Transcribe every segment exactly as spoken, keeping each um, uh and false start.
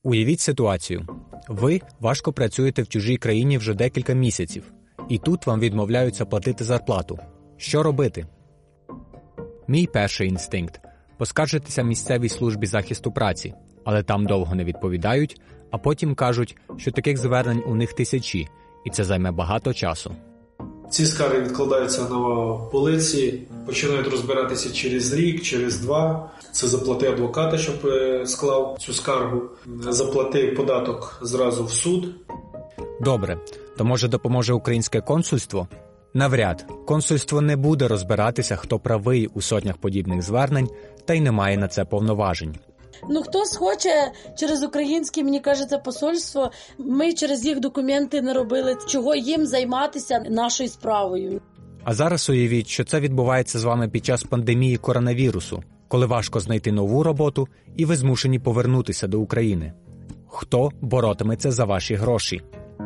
Уявіть ситуацію. Ви важко працюєте в чужій країні вже декілька місяців, і тут вам відмовляються платити зарплату. Що робити? Мій перший інстинкт – поскаржитися місцевій службі захисту праці, але там довго не відповідають, а потім кажуть, що таких звернень у них тисячі, і це займе багато часу. Ці скарги відкладаються на полиці, починають розбиратися через рік, через два. Це заплати адвоката, щоб склав цю скаргу, заплати податок зразу в суд. Добре, то може допоможе українське консульство? Навряд. Консульство не буде розбиратися, хто правий у сотнях подібних звернень, та й не має на це повноважень. Ну, хтось хоче через українське, мені кажеться, посольство, ми через їх документи не робили, чого їм займатися нашою справою. А зараз уявіть, що це відбувається з вами під час пандемії коронавірусу, коли важко знайти нову роботу і ви змушені повернутися до України. Хто боротиметься за ваші гроші?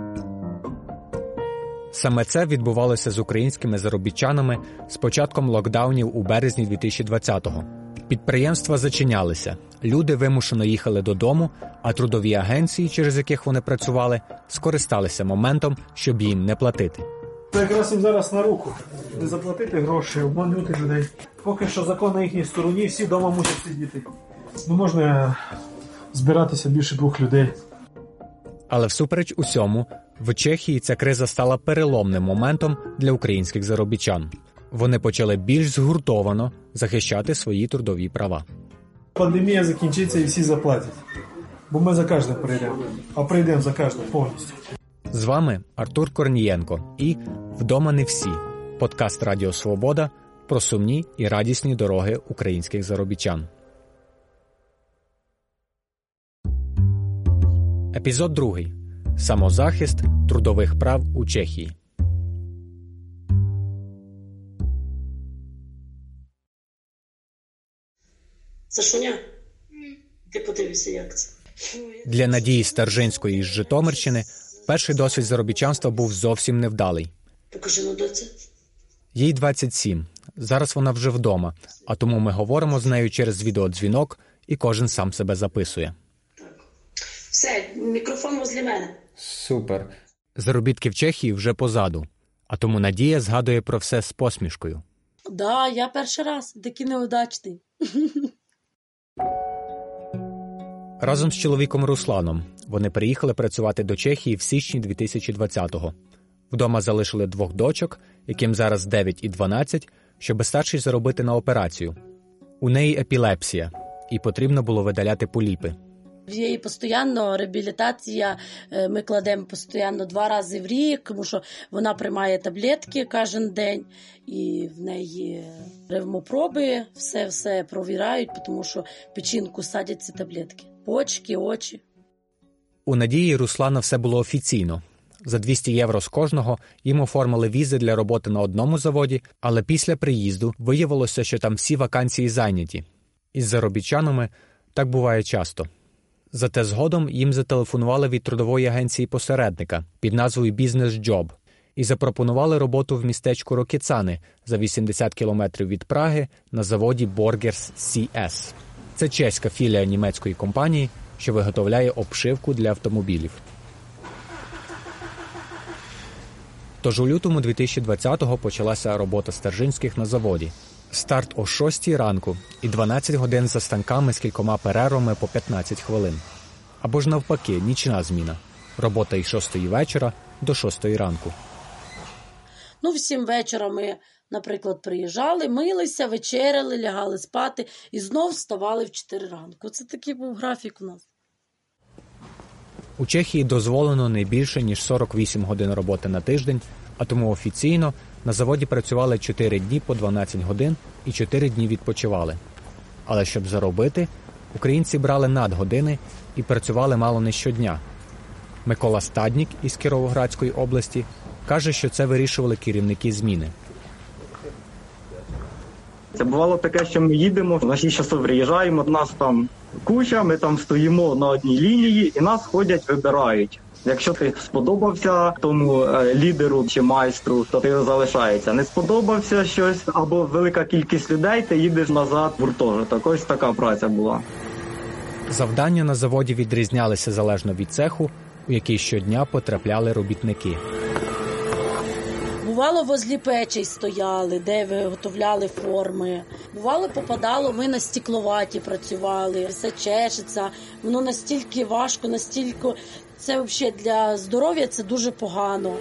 Саме це відбувалося з українськими заробітчанами з початком локдаунів у березні дві тисячі двадцятого. Підприємства зачинялися, люди вимушено їхали додому, а трудові агенції, через яких вони працювали, скористалися моментом, щоб їм не платити. Це якраз їм зараз на руку. Не заплатити гроші, обманути людей. Поки що закон на їхній стороні, всі вдома мусять сидіти. Ну, можна збиратися більше двох людей. Але всупереч усьому, в Чехії ця криза стала переломним моментом для українських заробітчан. Вони почали більш згуртовано захищати свої трудові права. Пандемія закінчиться і всі заплатять. Бо ми за кожним прийдемо. А прийдемо за кожним повністю. З вами Артур Корнієнко і «Вдома не всі» – подкаст Радіо Свобода про сумні і радісні дороги українських заробітчан. Епізод другий. Самозахист трудових прав у Чехії. Сашуня, ти подивися, як це. Для Надії Старжинської з Житомирщини перший досвід заробітчанства був зовсім невдалий. Покажи, ну, доця. Їй двадцять сім. Зараз вона вже вдома, а тому ми говоримо з нею через відеодзвінок і кожен сам себе записує. Так. Все, мікрофон возле мене. Супер. Заробітки в Чехії вже позаду, а тому Надія згадує про все з посмішкою. Да, я перший раз, такий неудачний. Разом з чоловіком Русланом вони приїхали працювати до Чехії в січні дві тисячі двадцятого. Вдома залишили двох дочок, яким зараз дев'ять і дванадцять, щоб старший заробити на операцію. У неї епілепсія, і потрібно було видаляти поліпи. В її постійно реабілітація, ми кладемо постійно два рази в рік, тому що вона приймає таблетки кожен день, і в неї ревмопроби, все-все провірають, тому що в печінку садять ці таблетки. Почки, очі. У Надії і Руслана все було офіційно. За двісті євро з кожного їм оформили візи для роботи на одному заводі, але після приїзду виявилося, що там всі вакансії зайняті. Із заробітчанами так буває часто. Зате згодом їм зателефонували від трудової агенції-посередника під назвою «Business Job» і запропонували роботу в містечку Рокіцани за вісімдесят кілометрів від Праги на заводі Borgers сі ес. Це чеська філія німецької компанії, що виготовляє обшивку для автомобілів. Тож у лютому дві тисячі двадцятого почалася робота Старжинських на заводі. Старт о шостій ранку і дванадцять годин за станками з кількома перервами по п'ятнадцять хвилин. Або ж навпаки, нічна зміна. Робота із шостої вечора до шостої ранку. Ну, в сім вечора ми, наприклад, приїжджали, милися, вечеряли, лягали спати і знов вставали в чотири ранку. Це такий був графік у нас. У Чехії дозволено не більше, ніж сорок вісім годин роботи на тиждень, а тому офіційно на заводі працювали чотири дні по дванадцять годин і чотири дні відпочивали. Але щоб заробити, українці брали надгодини і працювали мало не щодня. Микола Стаднік із Кіровоградської області каже, що це вирішували керівники зміни. Це бувало таке, що ми їдемо, на шість часов приїжджаємо, нас там куча, ми там стоїмо на одній лінії і нас ходять, вибирають. Якщо ти сподобався тому е, лідеру чи майстру, то ти залишаєшся. Не сподобався щось або велика кількість людей, ти їдеш назад в гуртожиток. Ось така праця була. Завдання на заводі відрізнялися залежно від цеху, у який щодня потрапляли робітники. Бувало, возлі печей стояли, де виготовляли форми. Бувало, попадало, ми на стекловаті працювали, все чешеться. Воно настільки важко, настільки... Це взагалі для здоров'я це дуже погано.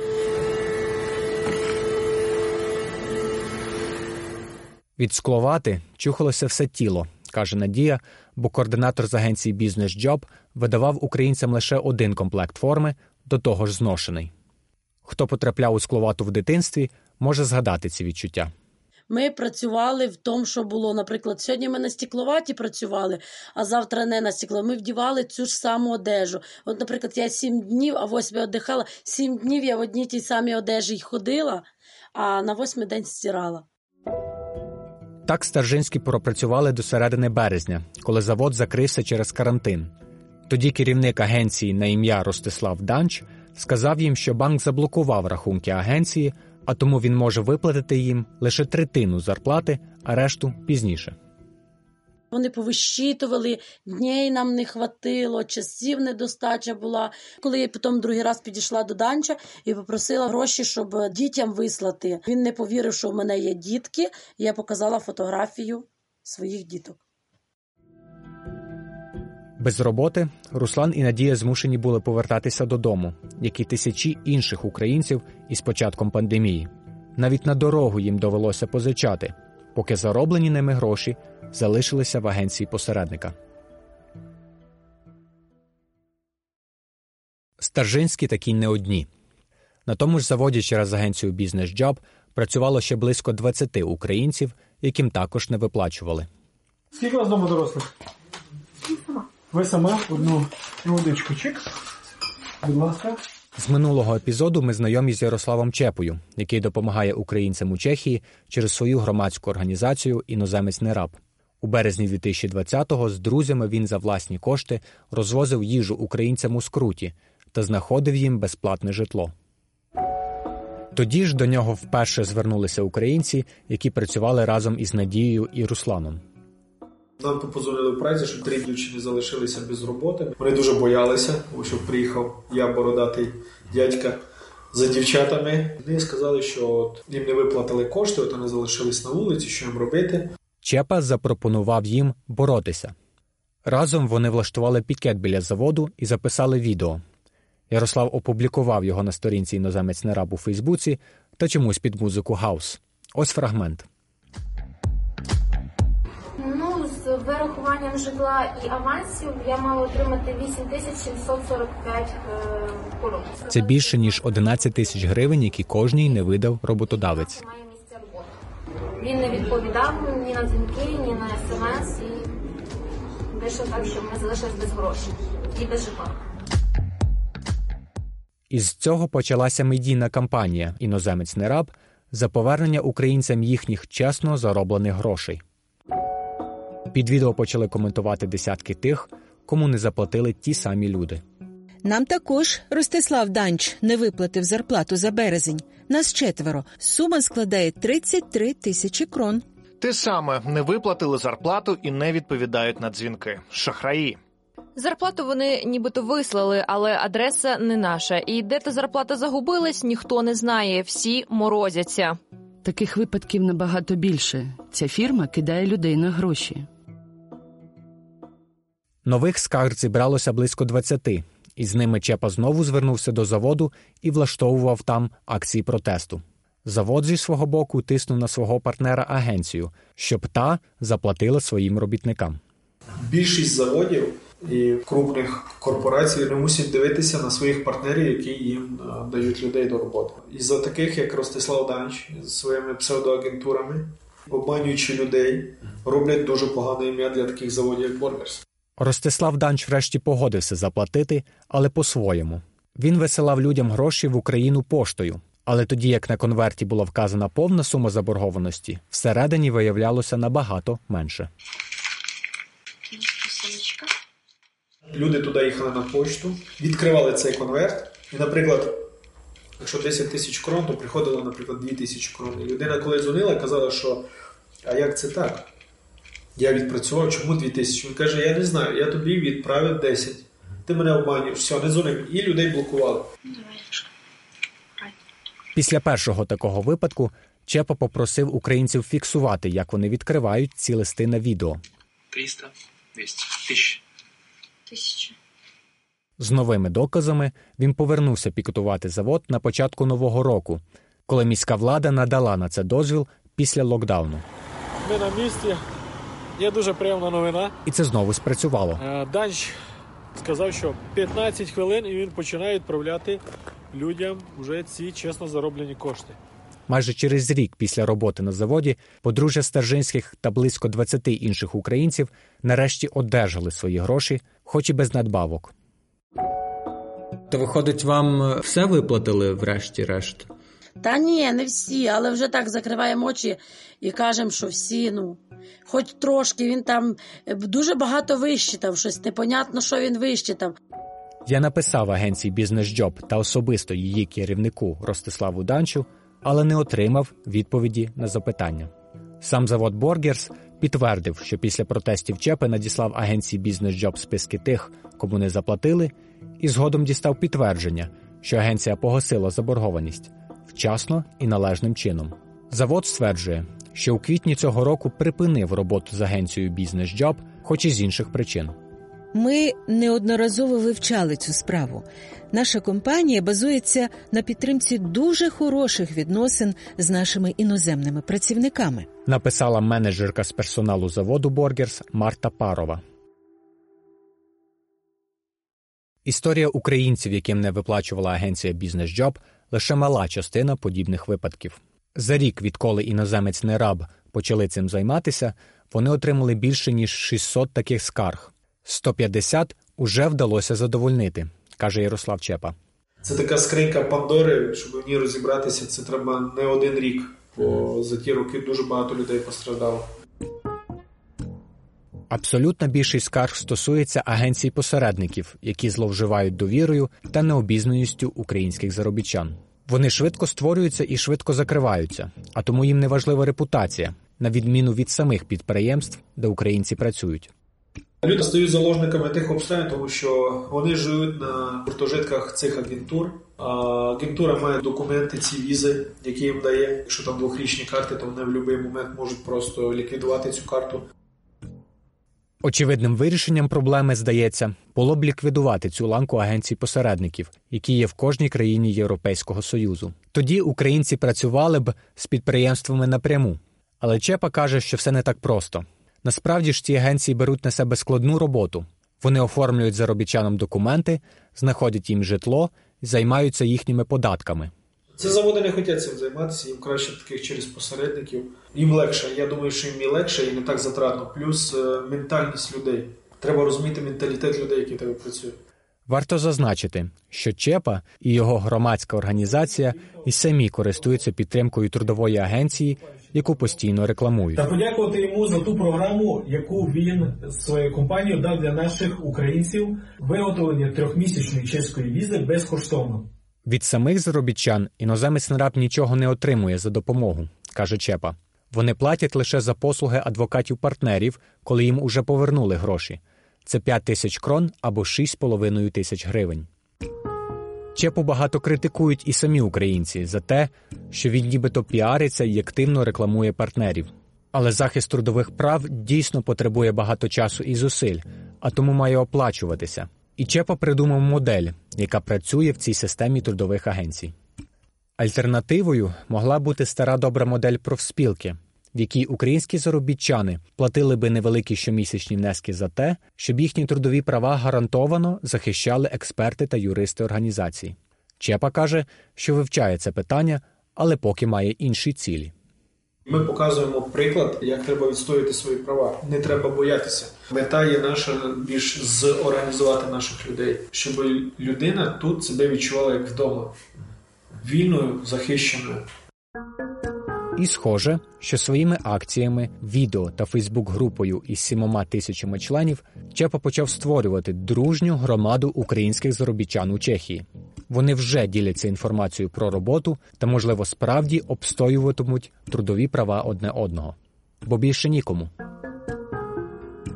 Від скловати чухалося все тіло, каже Надія, бо координатор з агенції «Бізнес Джоб» видавав українцям лише один комплект форми, до того ж зношений. Хто потрапляв у скловату в дитинстві, може згадати ці відчуття. Ми працювали в тому, що було, наприклад, сьогодні ми на стекловаті працювали, а завтра не на стекло. Ми вдівали цю ж саму одежу. От, наприклад, я сім днів, а восьми віддихала, сім днів я в одній тій самій одежі й ходила, а на восьмий день стирала. Так Старжинські пропрацювали до середини березня, коли завод закрився через карантин. Тоді керівник агенції на ім'я Ростислав Данч сказав їм, що банк заблокував рахунки агенції, а тому він може виплатити їм лише третину зарплати, а решту пізніше. Вони повищитували, дней нам не хватило, часів недостача була. Коли я потім другий раз підійшла до Данча і попросила гроші, щоб дітям вислати. Він не повірив, що в мене є дітки, і я показала фотографію своїх діток. Без роботи Руслан і Надія змушені були повертатися додому, як і тисячі інших українців із початком пандемії. Навіть на дорогу їм довелося позичати, поки зароблені ними гроші залишилися в агенції посередника. Старжинські такі не одні. На тому ж заводі через агенцію «Бізнес Джоб» працювало ще близько двадцяти українців, яким також не виплачували. Скільки у вас вдома дорослих? Ви сама одну водичку чик. Будь ласка. З минулого епізоду ми знайомі з Ярославом Чепою, який допомагає українцям у Чехії через свою громадську організацію «Іноземець не раб». У березні дві тисячі двадцятого з друзями він за власні кошти розвозив їжу українцям у Скруті та знаходив їм безплатне житло. Тоді ж до нього вперше звернулися українці, які працювали разом із Надією і Русланом. Нам подзвонили в пресі, що три дівчини залишилися без роботи. Вони дуже боялися, що приїхав я, бородатий дядька, за дівчатами. Вони сказали, що їм не виплатили кошти, от вони залишились на вулиці, що їм робити. Чепа запропонував їм боротися. Разом вони влаштували пікет біля заводу і записали відео. Ярослав опублікував його на сторінці «Іноземець не раб» у Фейсбуці та чомусь під музику «Хаус». Ось фрагмент. Ну, з вирахуванням житла і авансів я мала отримати вісім тисяч сімсот сорок п'ять корон. Це більше, ніж одинадцять тисяч гривень, які кожній не видав роботодавець. Він не відповідав ні на дзвінки, ні на смс, і вийшло так, що ми залишились без грошей і без житла. Із цього почалася медійна кампанія «Іноземець не раб» за повернення українцям їхніх чесно зароблених грошей. Під відео почали коментувати десятки тих, кому не заплатили ті самі люди. Нам також Ростислав Данч не виплатив зарплату за березень. Нас четверо. Сума складає тридцять три тисячі крон. Те саме, не виплатили зарплату і не відповідають на дзвінки. Шахраї. Зарплату вони нібито вислали, але адреса не наша. І де та зарплата загубилась, ніхто не знає. Всі морозяться. Таких випадків набагато більше. Ця фірма кидає людей на гроші. Нових скарг зібралося близько двадцяти. Із ними Чепа знову звернувся до заводу і влаштовував там акції протесту. Завод зі свого боку тиснув на свого партнера-агенцію, щоб та заплатила своїм робітникам. Більшість заводів і крупних корпорацій не мусять дивитися на своїх партнерів, які їм дають людей до роботи. Із-за таких, як Ростислав Данч, з своїми псевдоагентурами, обманюючи людей, роблять дуже погане ім'я для таких заводів, як Боргерс. Ростислав Данч врешті погодився заплатити, але по-своєму. Він висилав людям гроші в Україну поштою. Але тоді, як на конверті була вказана повна сума заборгованості, всередині виявлялося набагато менше. Люди туди їхали на пошту, відкривали цей конверт, і, наприклад, якщо десять тисяч крон, то приходило, наприклад, дві тисячі крон. І людина, коли дзвонила, казала, що «а як це так? Я відпрацював, чому дві тисячі? Він каже, я не знаю, я тобі відправив десять. Ти мене обманюєш, все, не дзвони. І людей блокували. Після першого такого випадку Чепа попросив українців фіксувати, як вони відкривають ці листи на відео. триста, двісті, тисяча. Тисяча. З новими доказами він повернувся пікетувати завод на початку Нового року, коли міська влада надала на це дозвіл після локдауну. Ми на місці. Є дуже приємна новина. І це знову спрацювало. Данч сказав, що п'ятнадцять хвилин і він починає відправляти людям вже ці чесно зароблені кошти. Майже через рік після роботи на заводі подружжя Стержинських та близько двадцяти інших українців нарешті одержали свої гроші, хоч і без надбавок. То, виходить, вам все виплатили врешті-решт? Та ні, не всі, але вже так закриваємо очі і кажемо, що всі, ну, хоч трошки, він там дуже багато вищитав, щось непонятно, що він вищитав. Я написав агенції «Бізнес-Джоб» та особисто її керівнику Ростиславу Данчу, але не отримав відповіді на запитання. Сам завод «Боргерс» підтвердив, що після протестів Чепи надіслав агенції «Бізнес-Джоб» списки тих, кому не заплатили, і згодом дістав підтвердження, що агенція погасила заборгованість вчасно і належним чином. Завод стверджує, що у квітні цього року припинив роботу з агенцією «Бізнес-Джоб», хоч і з інших причин. Ми неодноразово вивчали цю справу. Наша компанія базується на підтримці дуже хороших відносин з нашими іноземними працівниками. Написала менеджерка з персоналу заводу «Боргерс» Марта Парова. Історія українців, яким не виплачувала агенція «Бізнес-Джоб», лише мала частина подібних випадків. За рік, відколи іноземець не раб почали цим займатися, вони отримали більше, ніж шістсот таких скарг. сто п'ятдесят уже вдалося задовольнити, каже Ярослав Чепа. Це така скринька Пандори, щоб в ній розібратися, це треба не один рік, бо за ті роки дуже багато людей постраждало. Абсолютна більшість скарг стосується агенцій-посередників, які зловживають довірою та необізнаністю українських заробітчан. Вони швидко створюються і швидко закриваються, а тому їм не важлива репутація, на відміну від самих підприємств, де українці працюють. Люди стають заложниками тих обставин, тому що вони живуть на гуртожитках цих агентур. А агентура має документи, ці візи, які їм дає. Якщо там двохрічні карти, то вони в будь-який момент можуть просто ліквідувати цю карту. Очевидним вирішенням проблеми, здається, було б ліквідувати цю ланку агенцій-посередників, які є в кожній країні Європейського Союзу. Тоді українці працювали б з підприємствами напряму. Але Чепа каже, що все не так просто. Насправді ж ці агенції беруть на себе складну роботу. Вони оформлюють заробітчанам документи, знаходять їм житло і займаються їхніми податками. Ці заводи не хочуть цим займатися, їм краще таких через посередників. Їм легше, я думаю, що їм і легше і не так затратно. Плюс ментальність людей. Треба розуміти менталітет людей, які тебе працюють. Варто зазначити, що Чепа і його громадська організація і самі користуються підтримкою трудової агенції, яку постійно рекламують. Та подякувати йому за ту програму, яку він своєю компанією дав для наших українців, виготовлення трьохмісячної чеської візи безкоштовно. Від самих заробітчан іноземець не раб нічого не отримує за допомогу, каже Чепа. Вони платять лише за послуги адвокатів-партнерів, коли їм уже повернули гроші. Це п'ять тисяч крон або шість з половиною тисяч гривень. Чепу багато критикують і самі українці за те, що він нібито піариться і активно рекламує партнерів. Але захист трудових прав дійсно потребує багато часу і зусиль, а тому має оплачуватися. І Чепа придумав модель, яка працює в цій системі трудових агенцій. Альтернативою могла бути стара добра модель профспілки, в якій українські заробітчани платили би невеликі щомісячні внески за те, щоб їхні трудові права гарантовано захищали експерти та юристи організації. Чепа каже, що вивчає це питання, але поки має інші цілі. Ми показуємо приклад, як треба відстоювати свої права. Не треба боятися. Мета є наша більш зорганізувати наших людей, щоб людина тут себе відчувала як вдома. Вільною, захищеною. І схоже, що своїми акціями, відео та фейсбук-групою із сімома тисячами членів Чепа почав створювати дружню громаду українських заробітчан у Чехії. Вони вже діляться інформацією про роботу та, можливо, справді обстоюватимуть трудові права одне одного. Бо більше нікому.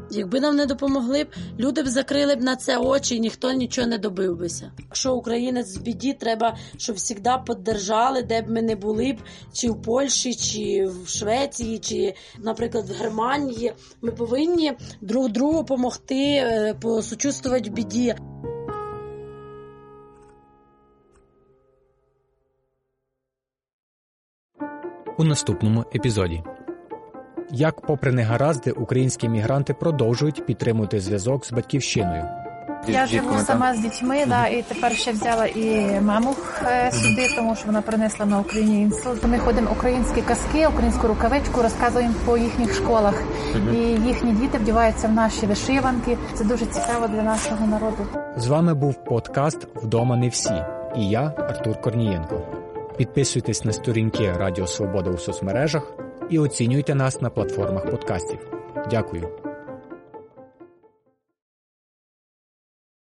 Якби нам не допомогли б, люди б закрили б на це очі, і ніхто нічого не добив бися. Якщо українець в біді, треба, щоб завжди підтримали, де б ми не були б, чи в Польщі, чи в Швеції, чи, наприклад, в Германії. Ми повинні друг другу допомогти, посочувствувати в біді. У наступному епізоді. Як, попри негаразди, українські мігранти продовжують підтримувати зв'язок з батьківщиною. Я живу сама з дітьми, да, і тепер ще взяла і маму е, сюди, тому що вона принесла на українську. Ми ходимо українські казки, українську рукавичку, розказуємо по їхніх школах. І їхні діти вдіваються в наші вишиванки. Це дуже цікаво для нашого народу. З вами був подкаст «Вдома не всі» і я, Артур Корнієнко. Підписуйтесь на сторінки Радіо Свобода у соцмережах і оцінюйте нас на платформах подкастів. Дякую.